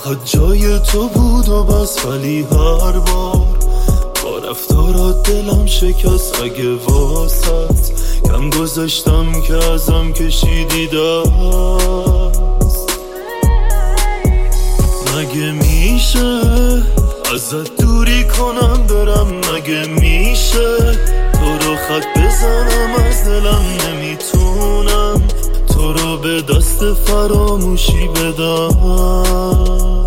فقط جای تو بود و بس، ولی هر بار با رفتارات دلم شکست. اگه واسط کم گذاشتم که ازم کشیدی دست، مگه میشه ازت دوری کنم برم؟ مگه میشه تو رو خط بزنم از دلم؟ نمیتونم تو رو به دست فراموشی بدم.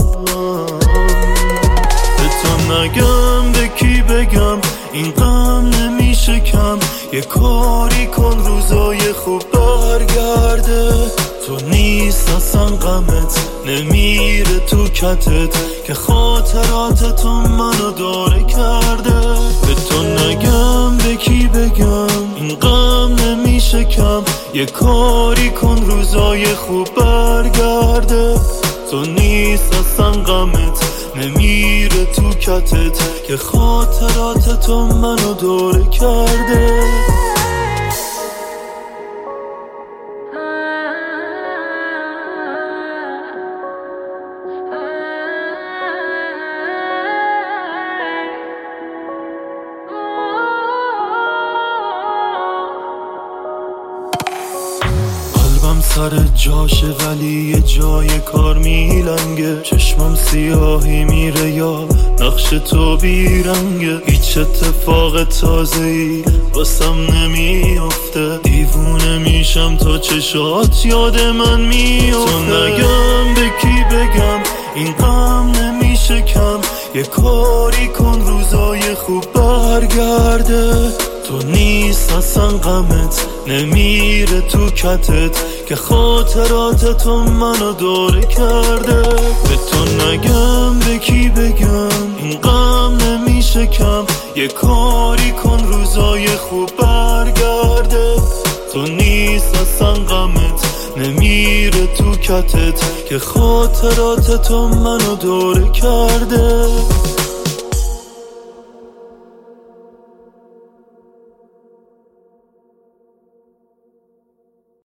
به تو نگم به کی بگم این غم نمیشه کم؟ یه کاری کن روزای خوب برگرده. تو نیست اصلا غمت نمیره تو کتت که خاطرات تو منو داره کرده. به تو نگم به کی بگم این غم نمیشه کم؟ یه کاری کن روزای خوب برگرده. تو نیست اصلا غمت نمیره تو کتت که خاطرات تو منو داره کرده. سر جاشه ولی یه جای کار میلنگه. چشمم سیاهی میره یا نقش تو بیرنگه. هیچ اتفاق تازه‌ای واسم نمیافته. دیوونه میشم تا چشات یاد من میافته. تو نگم به کی بگم این غم نمیشه کم؟ یه کاری کن روزای خوب برگرده. تو نیست اصلا غمت نمیره تو کتت که خاطرات تو منو داره کرده. به تو نگم به کی بگم این غم نمیشه کم؟ یه کاری کن روزای خوب برگرده. تو نیست اصلا غمت نمیره تو کتت که خاطرات تو منو داره کرده.